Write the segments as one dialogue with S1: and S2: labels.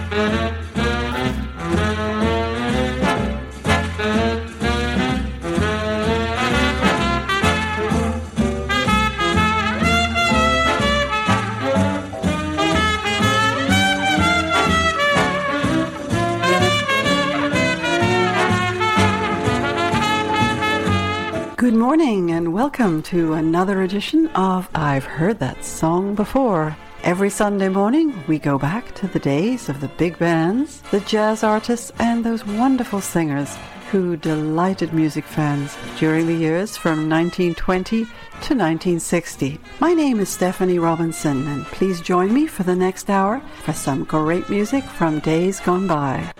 S1: Good morning and welcome to another edition of I've Heard That Song Before. Every Sunday morning we go back to the days of the big bands, the jazz artists and those wonderful singers who delighted music fans during the years from 1920 to 1960. My name is Stephanie Robinson and please join me for the next hour for some great music from days gone by.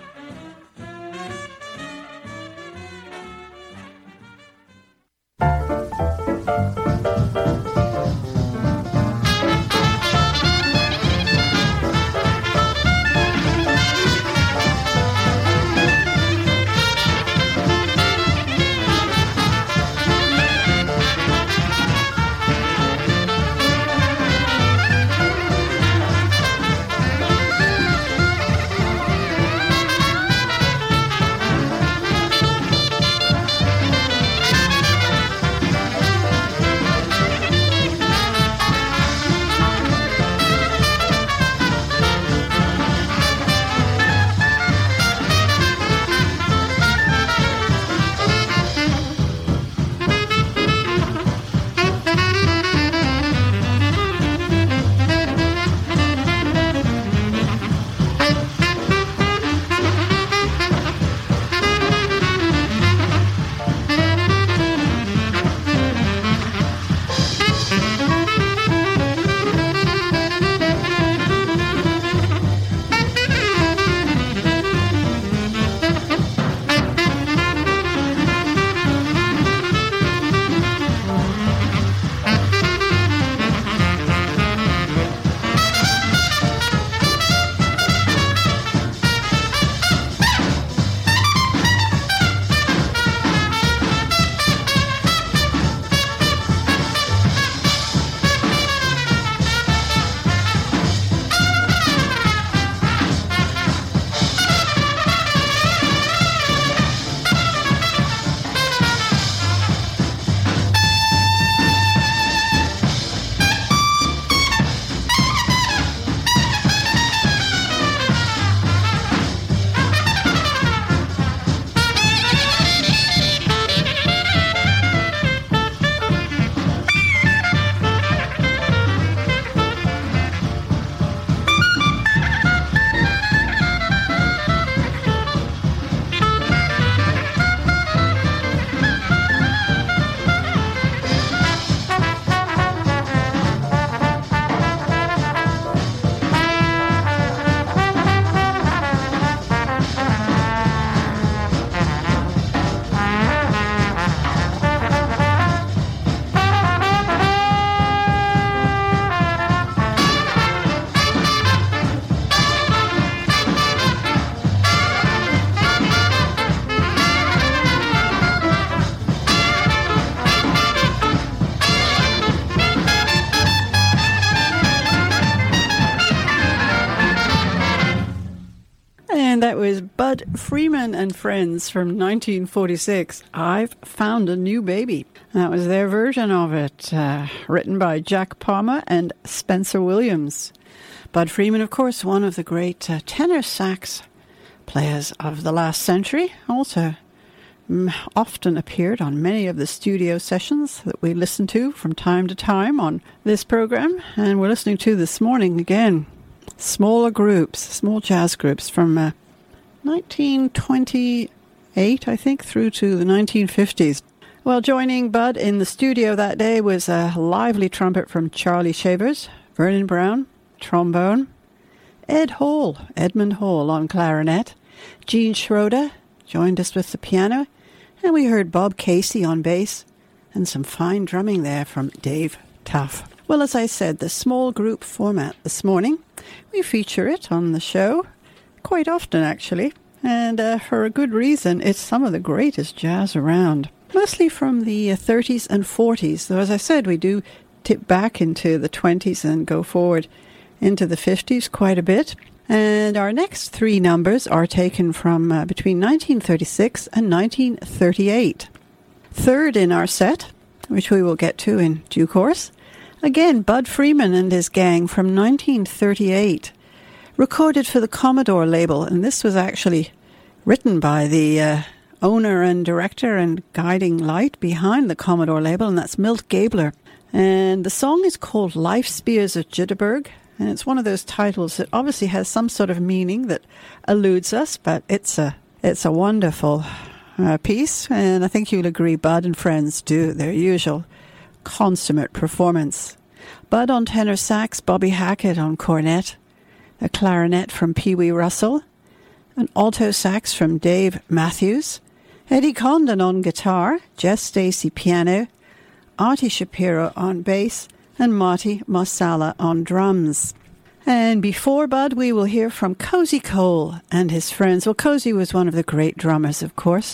S1: That was Bud Freeman and Friends from 1946. I've Found a New Baby. That was their version of it, written by Jack Palmer and Spencer Williams. Bud Freeman, of course, one of the great tenor sax players of the last century, also often appeared on many of the studio sessions that we listen to from time to time on this program, and we're listening to this morning again. Smaller groups, small jazz groups from 1928, I think, through to the 1950s. Well, joining Bud in the studio that day was a lively trumpet from Charlie Shavers, Vernon Brown, trombone, Edmund Hall on clarinet, Gene Schroeder joined us with the piano, and we heard Bob Casey on bass, and some fine drumming there from Dave Tuff. Well, as I said, the small group format this morning, we feature it on the show quite often, actually, and for a good reason. It's some of the greatest jazz around, mostly from the 30s and 40s, though as I said, we do tip back into the 20s and go forward into the 50s quite a bit. And our next three numbers are taken from between 1936 and 1938. Third in our set, which we will get to in due course, again, Bud Freeman and his gang from 1938, recorded for the Commodore label, and this was actually written by the owner and director and guiding light behind the Commodore label, and that's Milt Gabler. And the song is called Life Spears of Jitterberg, and it's one of those titles that obviously has some sort of meaning that eludes us, but it's a wonderful piece, and I think you'll agree Bud and friends do their usual consummate performance. Bud on tenor sax, Bobby Hackett on cornet, a clarinet from Pee Wee Russell, an alto sax from Dave Matthews, Eddie Condon on guitar, Jess Stacy piano, Artie Shapiro on bass, and Marty Marsala on drums. And before Bud, we will hear from Cozy Cole and his friends. Well, Cozy was one of the great drummers, of course.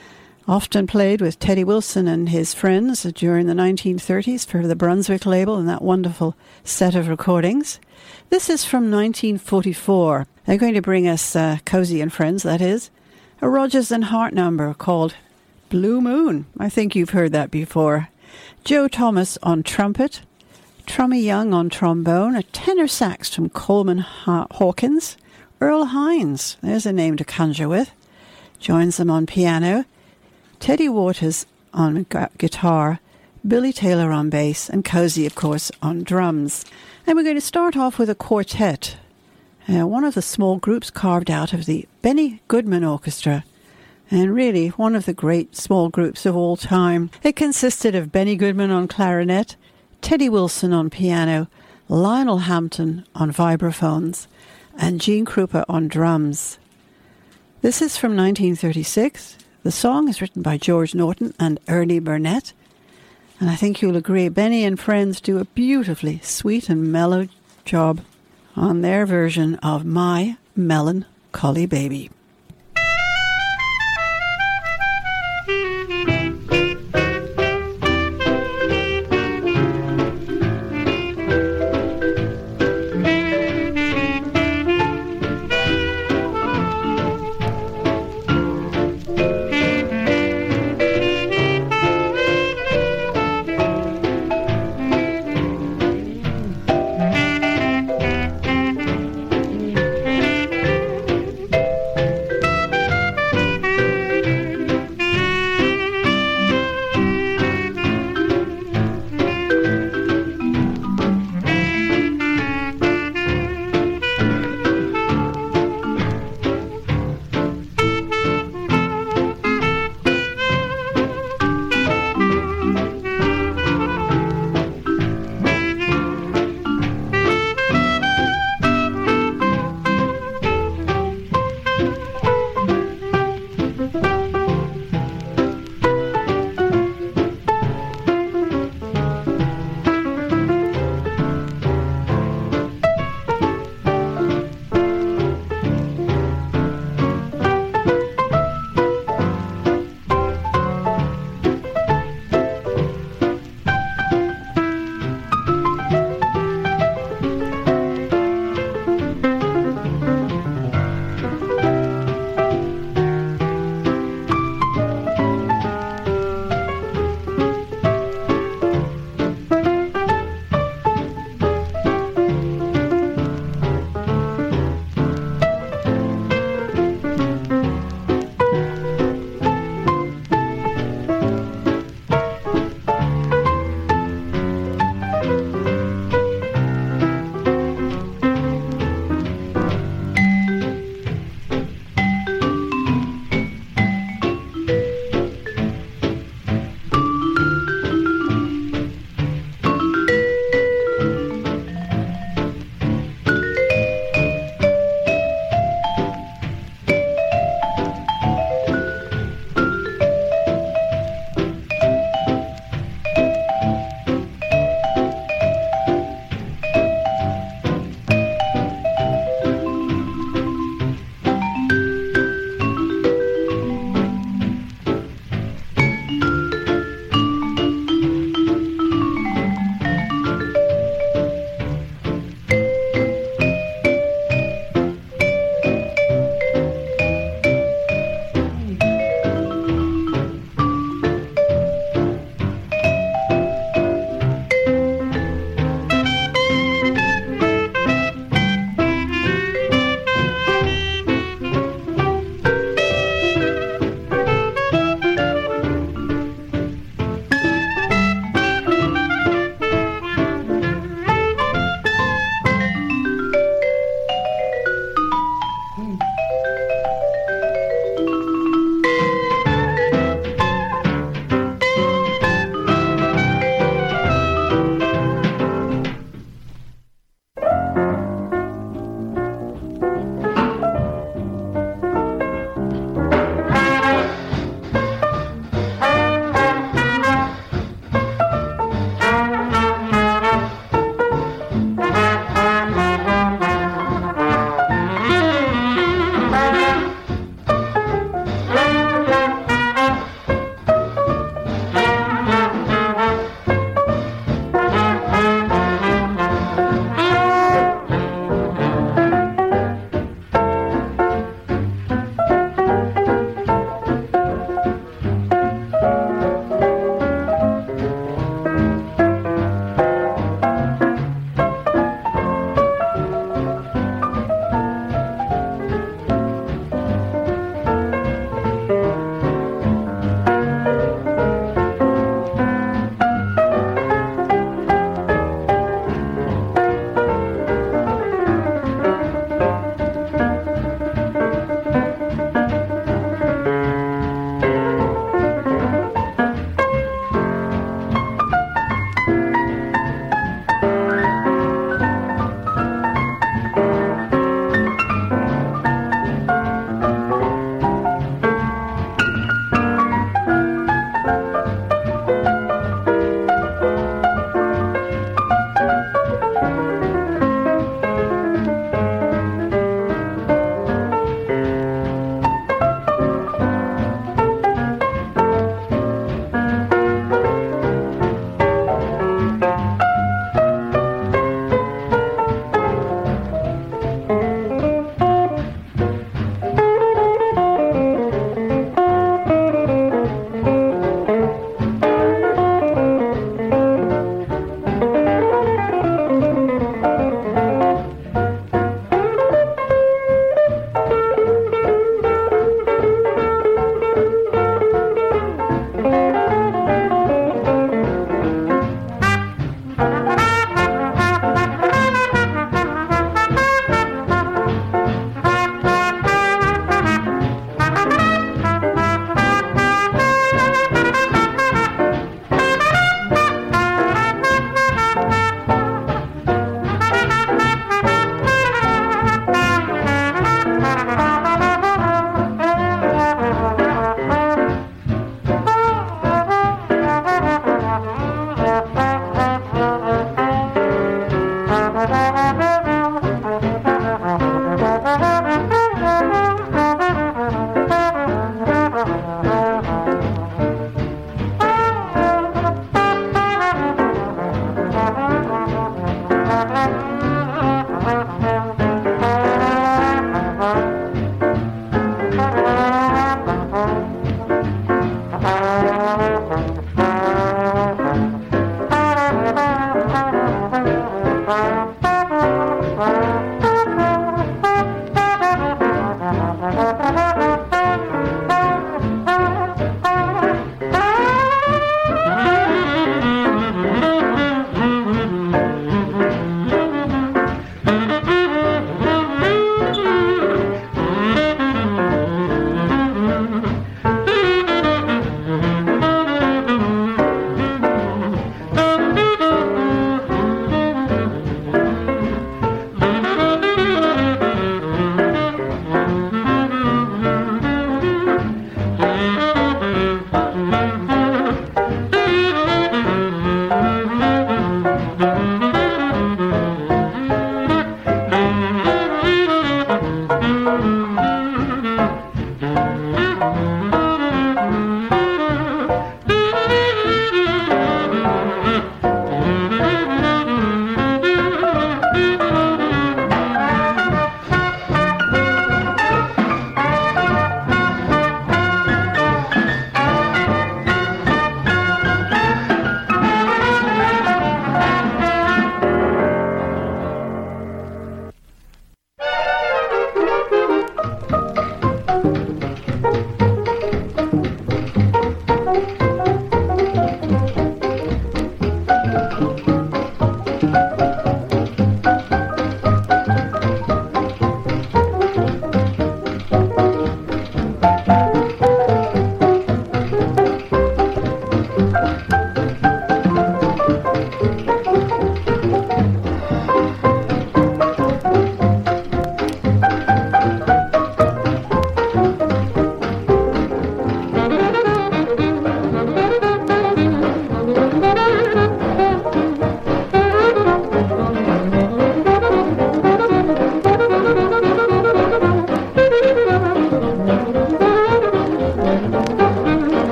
S1: Often played with Teddy Wilson and his friends during the 1930s for the Brunswick label and that wonderful set of recordings. This is from 1944. They're going to bring us, Cozy and friends, that is, a Rodgers and Hart number called Blue Moon. I think you've heard that before. Joe Thomas on trumpet, Trummy Young on trombone, a tenor sax from Coleman Hawkins, Earl Hines, there's a name to conjure with, joins them on piano, Teddy Waters on guitar, Billy Taylor on bass, and Cozy, of course, on drums. And we're going to start off with a quartet, one of the small groups carved out of the Benny Goodman Orchestra, and really one of the great small groups of all time. It consisted of Benny Goodman on clarinet, Teddy Wilson on piano, Lionel Hampton on vibraphones, and Gene Krupa on drums. This is from 1936. The song is written by George Norton and Ernie Burnett, and I think you'll agree Benny and friends do a beautifully sweet and mellow job on their version of My Melancholy Baby.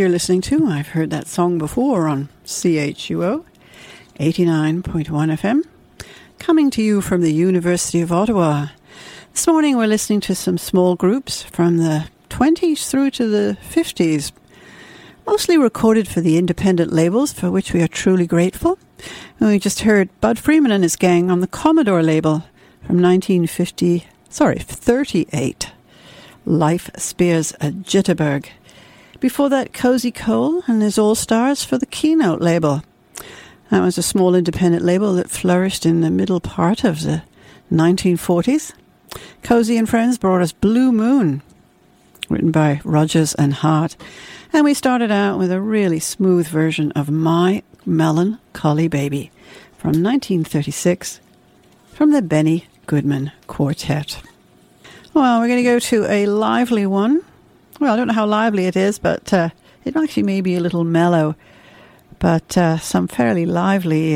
S1: you're listening to. I've heard that song before on CHUO 89.1 FM, coming to you from the University of Ottawa. This morning we're listening to some small groups from the 20s through to the 50s, mostly recorded for the independent labels, for which we are truly grateful. And we just heard Bud Freeman and his gang on the Commodore label from 1938. Life Spears a Jitterbug. Before that, Cozy Cole and his All-Stars for the Keynote label. That was a small independent label that flourished in the middle part of the 1940s. Cozy and Friends brought us Blue Moon, written by Rodgers and Hart. And we started out with a really smooth version of My Melancholy Baby from 1936 from the Benny Goodman Quartet. Well, we're going to go to a lively one. Well, I don't know how lively it is, but it actually may be a little mellow. But some fairly lively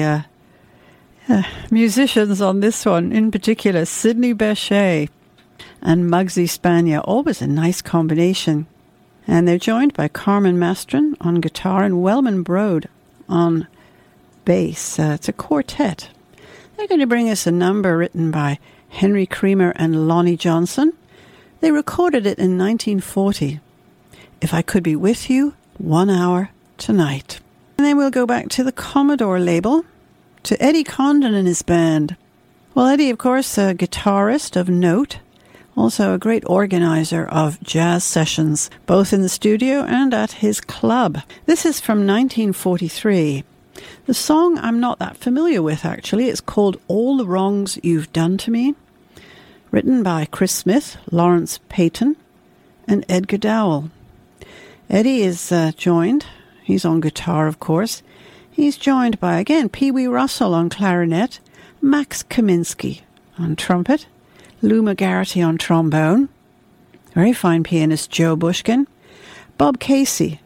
S1: musicians on this one, in particular Sidney Bechet and Muggsy Spanier. Always a nice combination. And they're joined by Carmen Mastron on guitar and Wellman Broad on bass. It's a quartet. They're going to bring us a number written by Henry Creamer and Lonnie Johnson. They recorded it in 1940. If I Could Be With You, 1 hour tonight. And then we'll go back to the Commodore label, to Eddie Condon and his band. Well, Eddie, of course, a guitarist of note, also a great organizer of jazz sessions, both in the studio and at his club. This is from 1943. The song I'm not that familiar with, actually. It's called All the Wrongs You've Done to Me, written by Chris Smith, Lawrence Payton, and Edgar Dowell. Eddie is joined, he's on guitar, of course. He's joined by, again, Pee Wee Russell on clarinet, Max Kaminsky on trumpet, Lou McGarity on trombone, very fine pianist Joe Bushkin, Bob Casey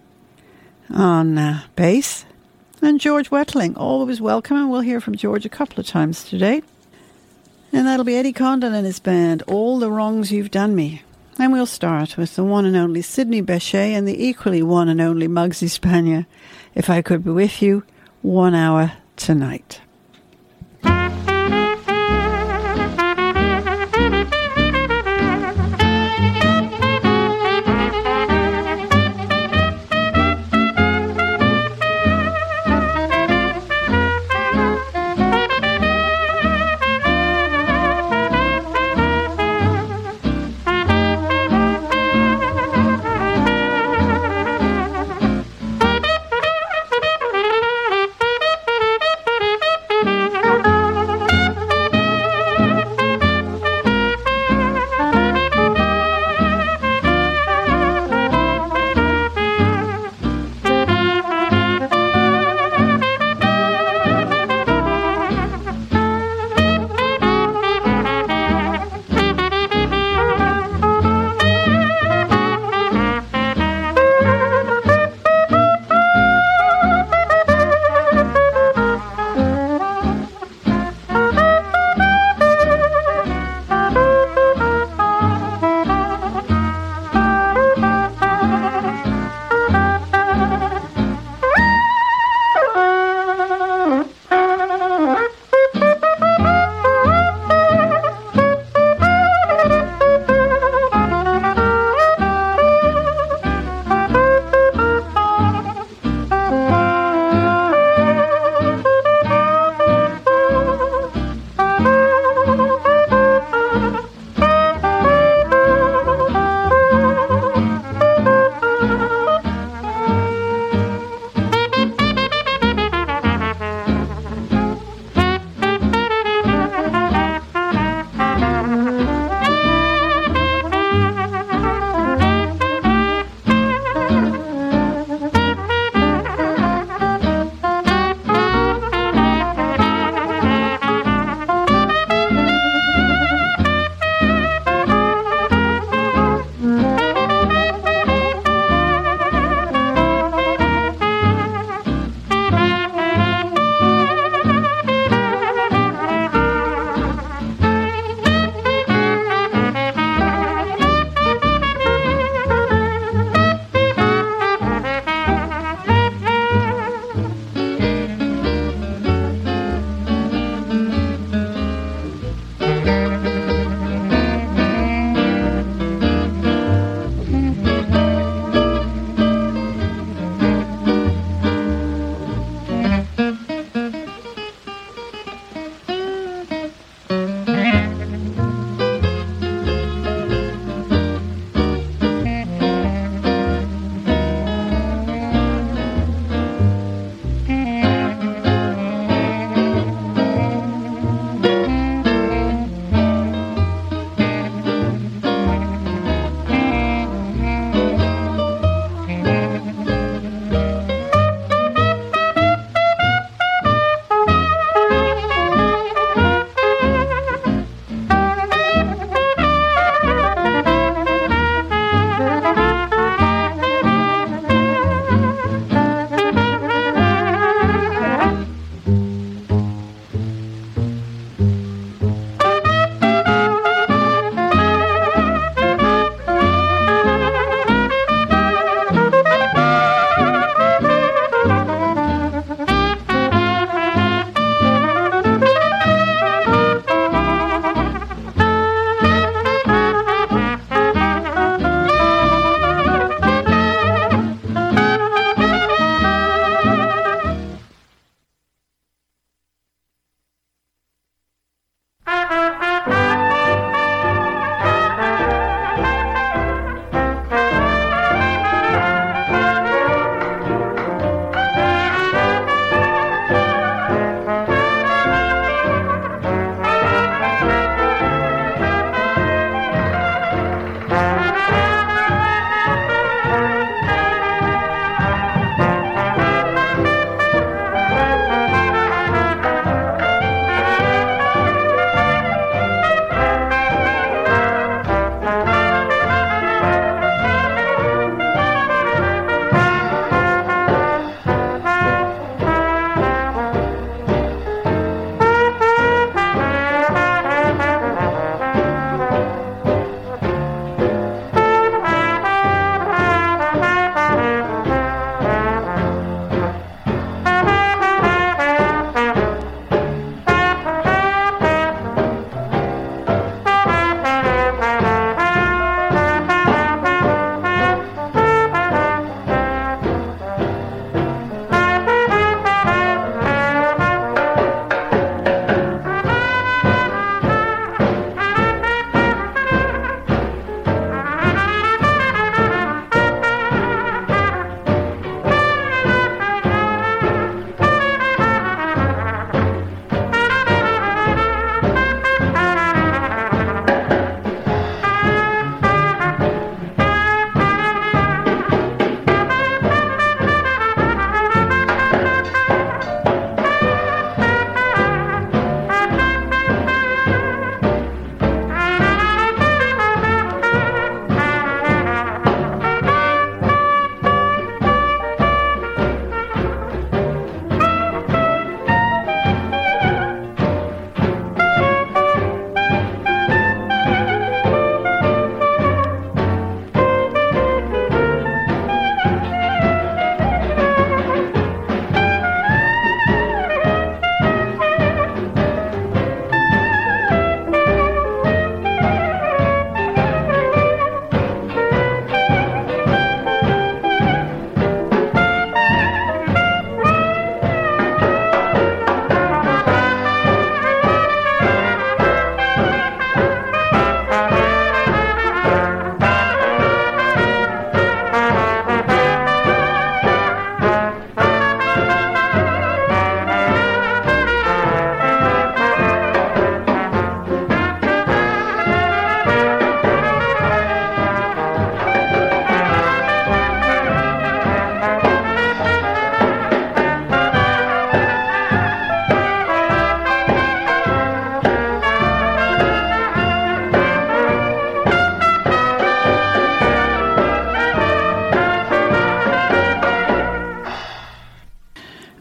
S1: on bass, and George Wetling, always welcome, and we'll hear from George a couple of times today. And that'll be Eddie Condon and his band, All the Wrongs You've Done Me. And we'll start with the one and only Sidney Bechet and the equally one and only Muggsy Spanier, If I Could Be With You, 1 hour tonight.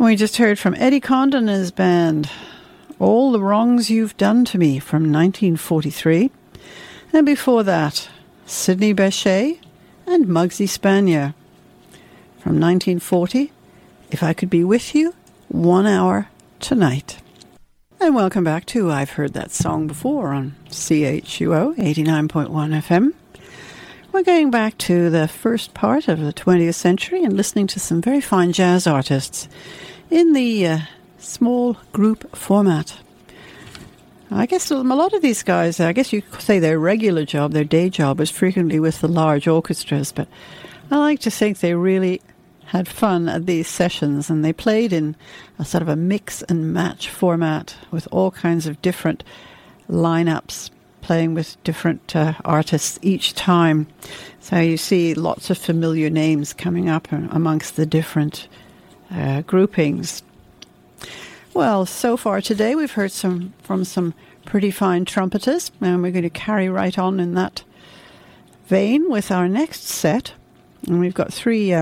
S1: we just heard from Eddie Condon and his band, All the Wrongs You've Done to Me, from 1943. And before that, Sidney Bechet and Muggsy Spanier from 1940, If I Could Be With You 1 Hour Tonight. And welcome back to I've Heard That Song Before on CHUO 89.1 FM. We're going back to the first part of the 20th century and listening to some very fine jazz artists in the small group format. I guess a lot of these guys, I guess you could say their regular job, their day job, was frequently with the large orchestras, but I like to think they really had fun at these sessions, and they played in a sort of a mix and match format with all kinds of different lineups, playing with different artists each time. So you see lots of familiar names coming up amongst the different groupings. Well, so far today we've heard from some pretty fine trumpeters, and we're going to carry right on in that vein with our next set. And we've got three,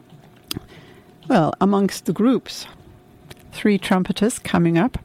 S1: amongst the groups, three trumpeters coming up,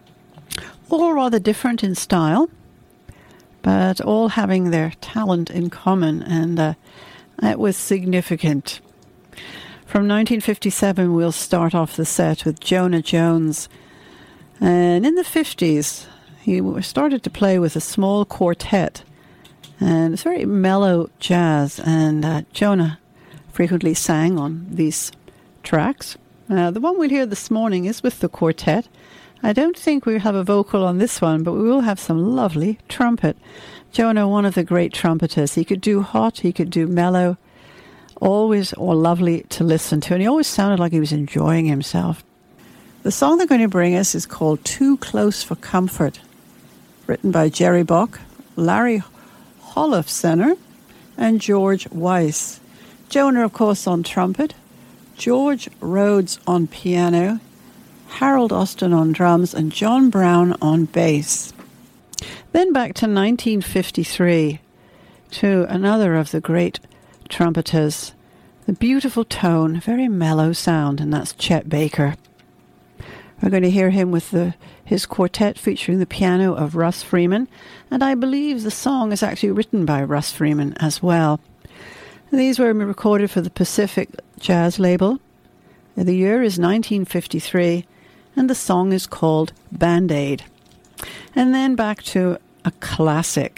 S1: all rather different in style, but all having their talent in common, and that was significant. From 1957, we'll start off the set with Jonah Jones. And in the 50s, he started to play with a small quartet, and it's very mellow jazz, and Jonah frequently sang on these tracks. The one we'll hear this morning is with the quartet. I don't think we'll have a vocal on this one, but we will have some lovely trumpet. Jonah, one of the great trumpeters. He could do hot, he could do mellow, always or lovely to listen to, and he always sounded like he was enjoying himself. The song they're going to bring us is called Too Close for Comfort, written by Jerry Bock, Larry Holofcener, and George Weiss. Jonah, of course, on trumpet, George Rhodes on piano, Harold Austin on drums, and John Brown on bass. Then back to 1953, to another of the great trumpeters, the beautiful tone, very mellow sound, and that's Chet Baker. We're going to hear him with his quartet featuring the piano of Russ Freeman, and I believe the song is actually written by Russ Freeman as well. These were recorded for the Pacific Jazz label. The year is 1953, and the song is called Band-Aid. And then back to a classic,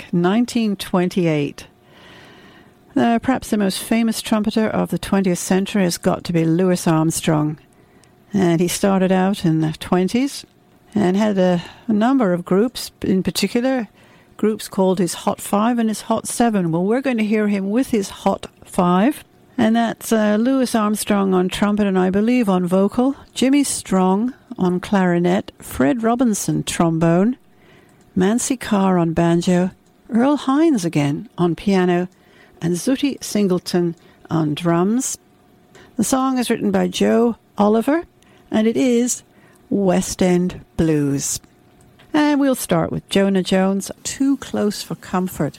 S1: 1928. Perhaps the most famous trumpeter of the 20th century has got to be Louis Armstrong. And he started out in the 20s and had a number of groups, in particular groups called his Hot Five and his Hot Seven. Well, we're going to hear him with his Hot Five. And that's Louis Armstrong on trumpet and I believe on vocal, Jimmy Strong on clarinet, Fred Robinson trombone, Mancy Carr on banjo, Earl Hines again on piano, and Zutty Singleton on drums. The song is written by Joe Oliver, and it is West End Blues. And we'll start with Jonah Jones, Too Close for Comfort.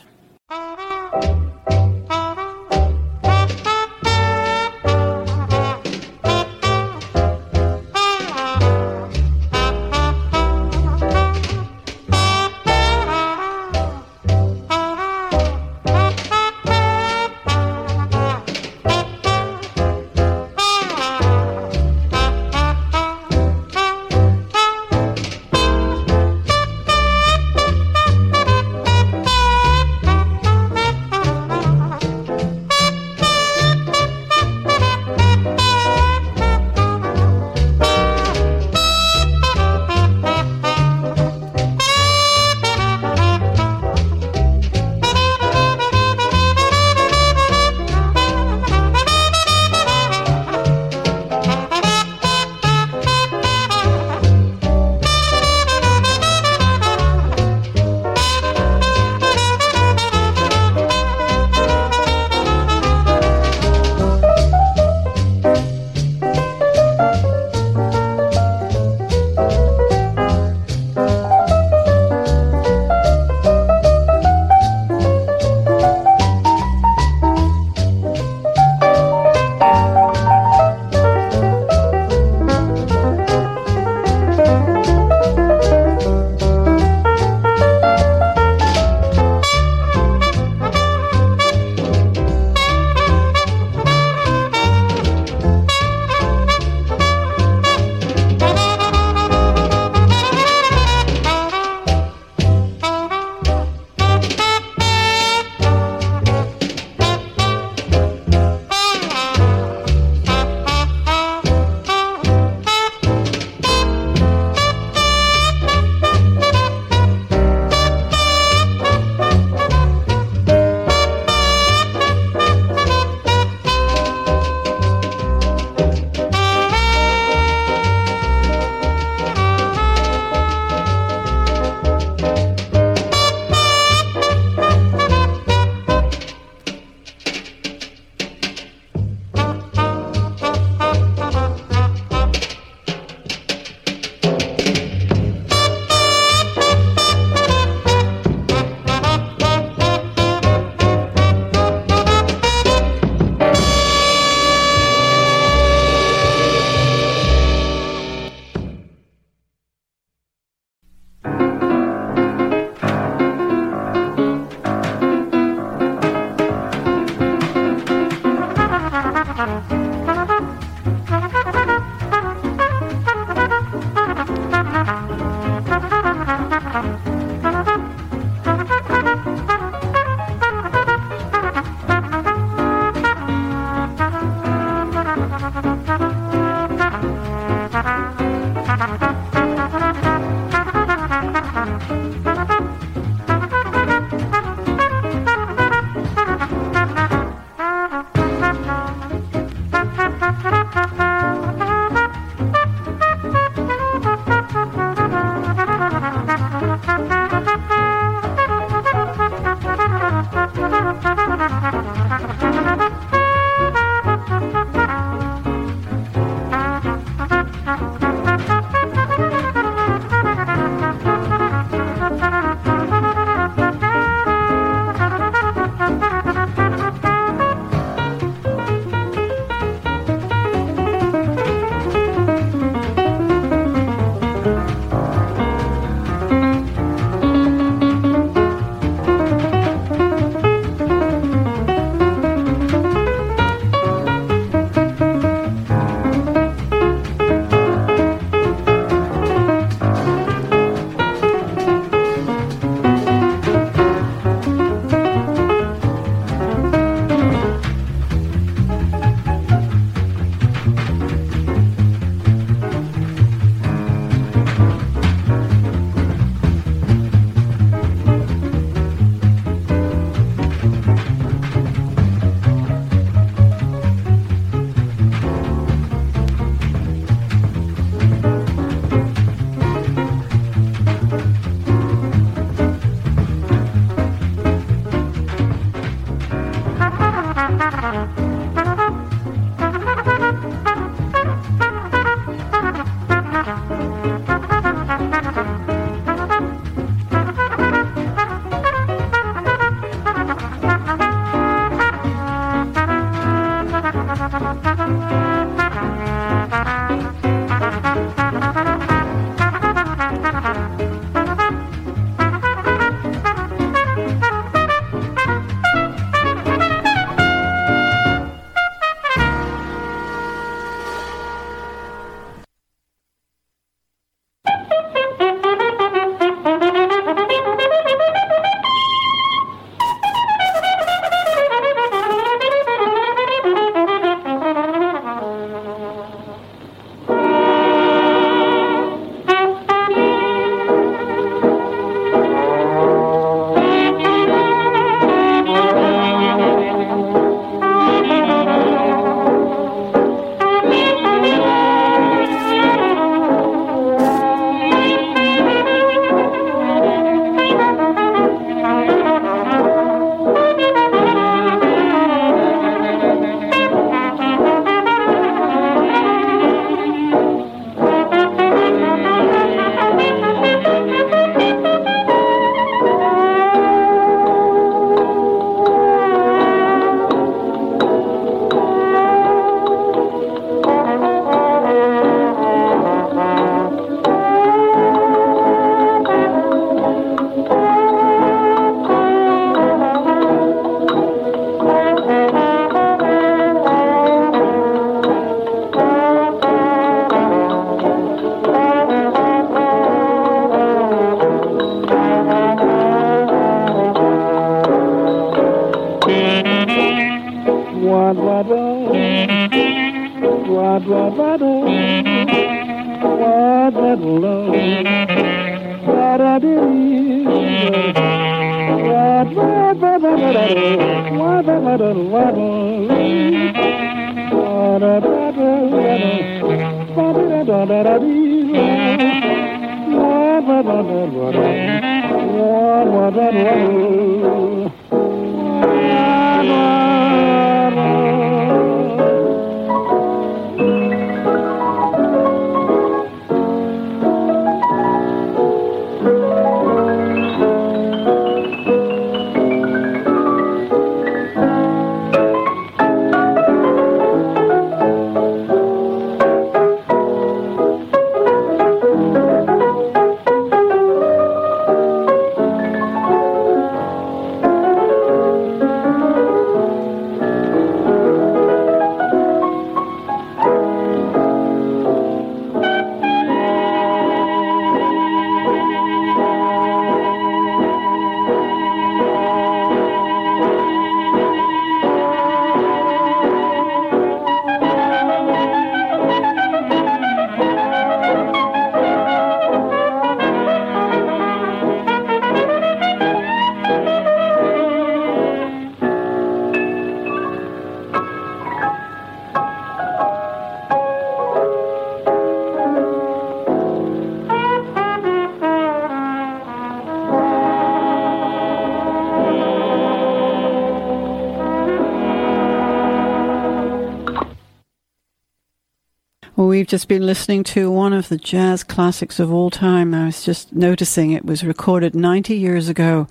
S1: We've just been listening to one of the jazz classics of all time. I was just noticing it was recorded 90 years ago,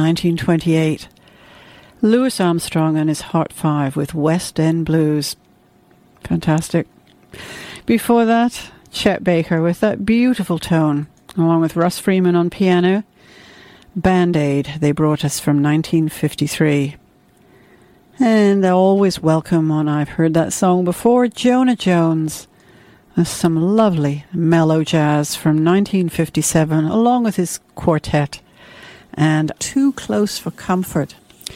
S1: 1928. Louis Armstrong and his Heart Five with West End Blues. Fantastic. Before that, Chet Baker with that beautiful tone, along with Russ Freeman on piano. Band-Aid, they brought us from 1953. And always welcome on I've Heard That Song Before, Jonah Jones. Some lovely mellow jazz from 1957, along with his quartet, and Too Close for Comfort.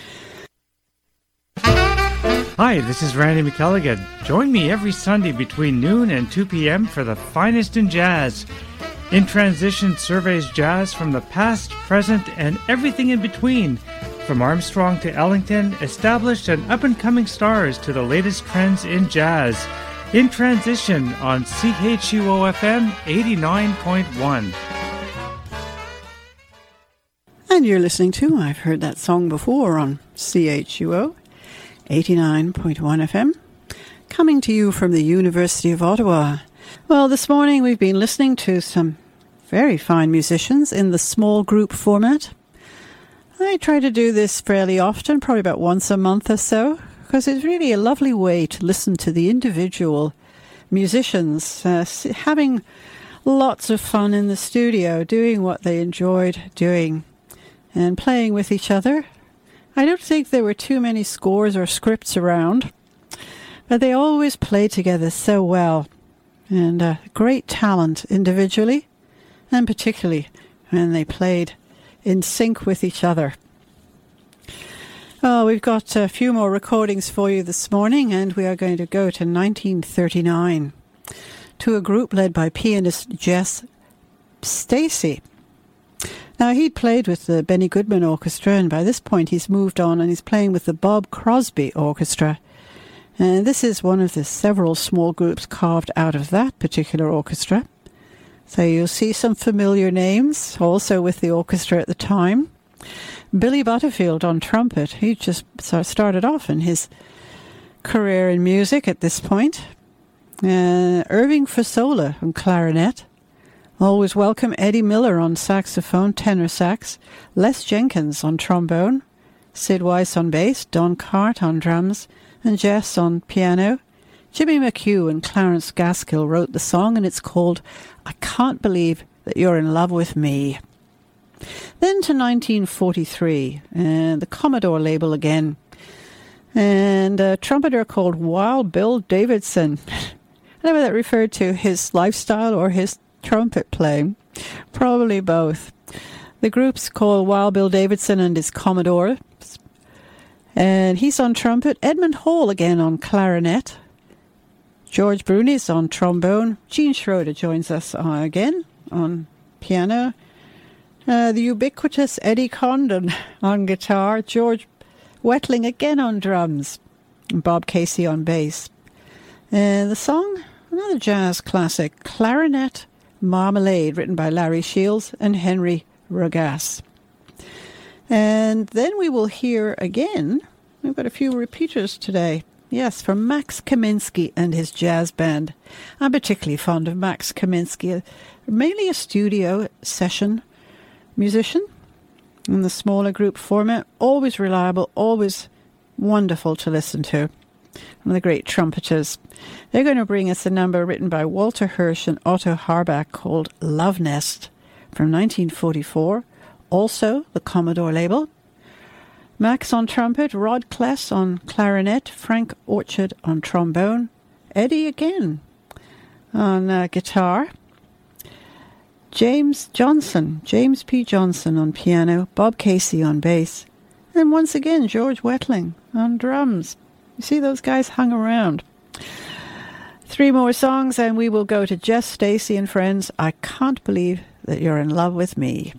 S2: Hi, this is Randy McElligott. Join me every Sunday between noon and 2 p.m. for the finest in jazz. In Transition surveys jazz from the past, present, and everything in between. From Armstrong to Ellington, established and up-and-coming stars to the latest trends in jazz. In Transition on CHUO-FM 89.1.
S1: And you're listening to I've Heard That Song Before on CHUO 89.1 FM, coming to you from the University of Ottawa. Well, this morning we've been listening to some very fine musicians in the small group format. I try to do this fairly often, probably about once a month or so, because it's really a lovely way to listen to the individual musicians having lots of fun in the studio, doing what they enjoyed doing and playing with each other. I don't think there were too many scores or scripts around, but they always played together so well, and great talent individually, and particularly when they played in sync with each other. Oh, we've got a few more recordings for you this morning, and we are going to go to 1939 to a group led by pianist Jess Stacy. Now, he'd played with the Benny Goodman Orchestra, and by this point he's moved on and he's playing with the Bob Crosby Orchestra. And this is one of the several small groups carved out of that particular orchestra. So you'll see some familiar names also with the orchestra at the time. Billy Butterfield on trumpet. He just started off in his career in music at this point. Irving Fasola on clarinet. Always welcome Eddie Miller on saxophone, tenor sax. Les Jenkins on trombone. Sid Weiss on bass. Don Cart on drums. And Jess on piano. Jimmy McHugh and Clarence Gaskill wrote the song, and it's called I Can't Believe That You're in Love With Me. Then to 1943, and the Commodore label again, and a trumpeter called Wild Bill Davidson. I don't know whether that referred to his lifestyle or his trumpet playing. Probably both. The group's called Wild Bill Davidson and his Commodore. And he's on trumpet. Edmund Hall again on clarinet. George Brunis on trombone. Gene Schroeder joins us again on piano. The ubiquitous Eddie Condon on guitar. George Wetling again on drums. And Bob Casey on bass. And the song, another jazz classic, Clarinet Marmalade, written by Larry Shields and Henry Rogas. And then we will hear again, we've got a few repeaters today. Yes, from Max Kaminsky and his jazz band. I'm particularly fond of Max Kaminsky, mainly a studio session musician in the smaller group format. Always reliable, always wonderful to listen to. One of the great trumpeters. They're going to bring us a number written by Walter Hirsch and Otto Harbach called Love Nest from 1944. Also, the Commodore label. Max on trumpet, Rod Kless on clarinet, Frank Orchard on trombone, Eddie again on guitar, James P. Johnson on piano, Bob Casey on bass, and once again George Wetling on drums. You see, those guys hung around. 3 more songs and we will go to Jess Stacey and Friends, I Can't Believe That You're in Love With Me.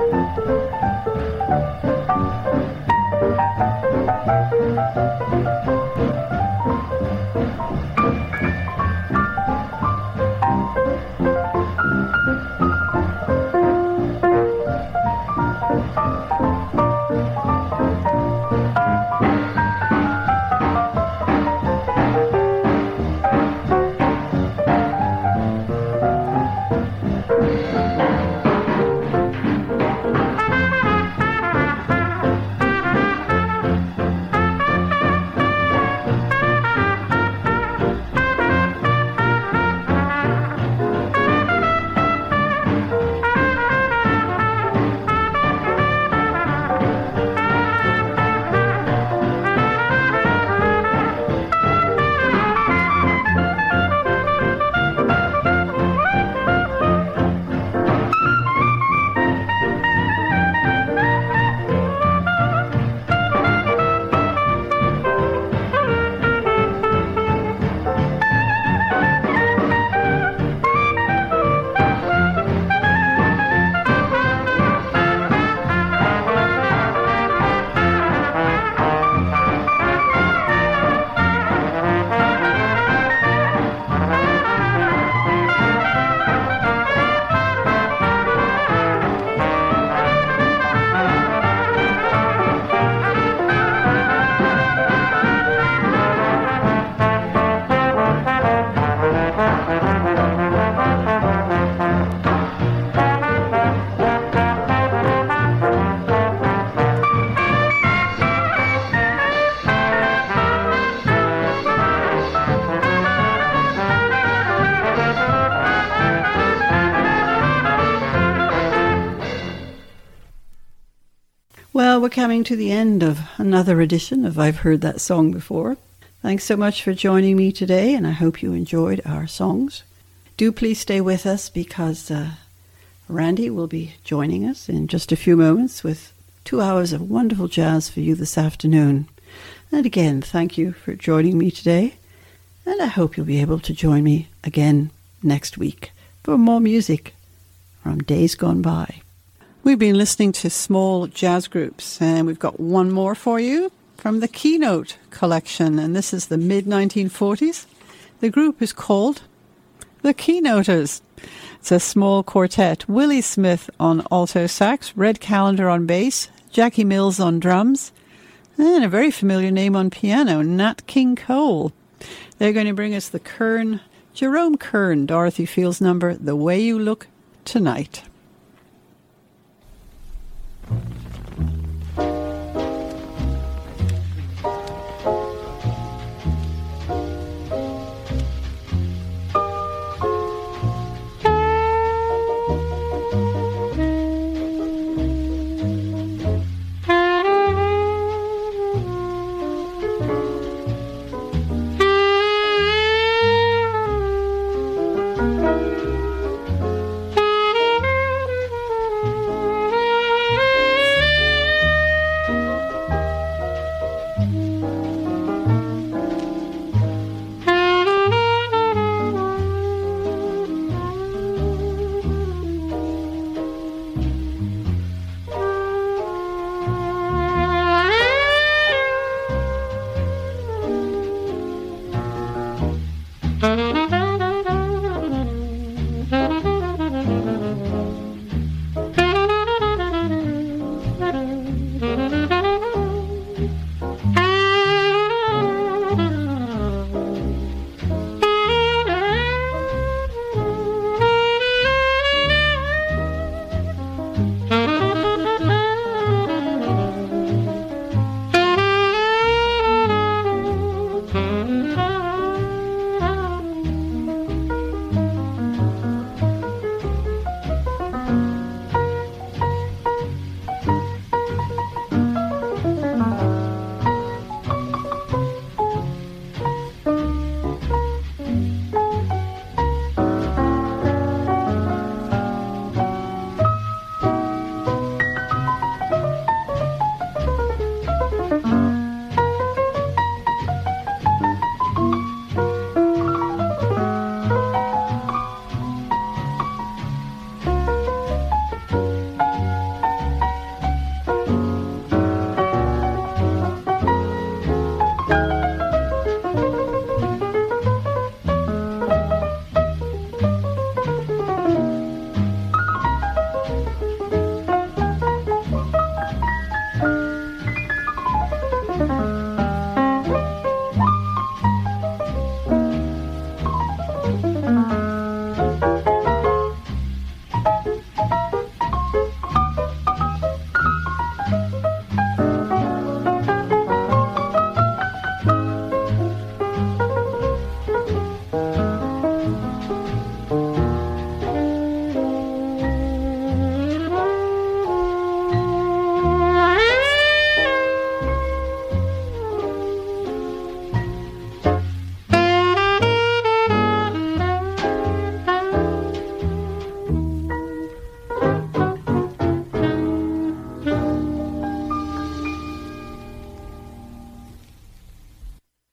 S1: Well, we're coming to the end of another edition of I've Heard That Song Before. Thanks so much for joining me today, and I hope you enjoyed our songs. Do please stay with us because Randy will be joining us in just a few moments with 2 hours of wonderful jazz for you this afternoon. And again, thank you for joining me today, and I hope you'll be able to join me again next week for more music from days gone by. We've been listening to small jazz groups, and we've got one more for you from the Keynote collection, and this is the mid-1940s. The group is called the Keynoters. It's a small quartet. Willie Smith on alto sax, Red Callender on bass, Jackie Mills on drums, and a very familiar name on piano, Nat King Cole. They're going to bring us the Jerome Kern, Dorothy Fields number, The Way You Look Tonight.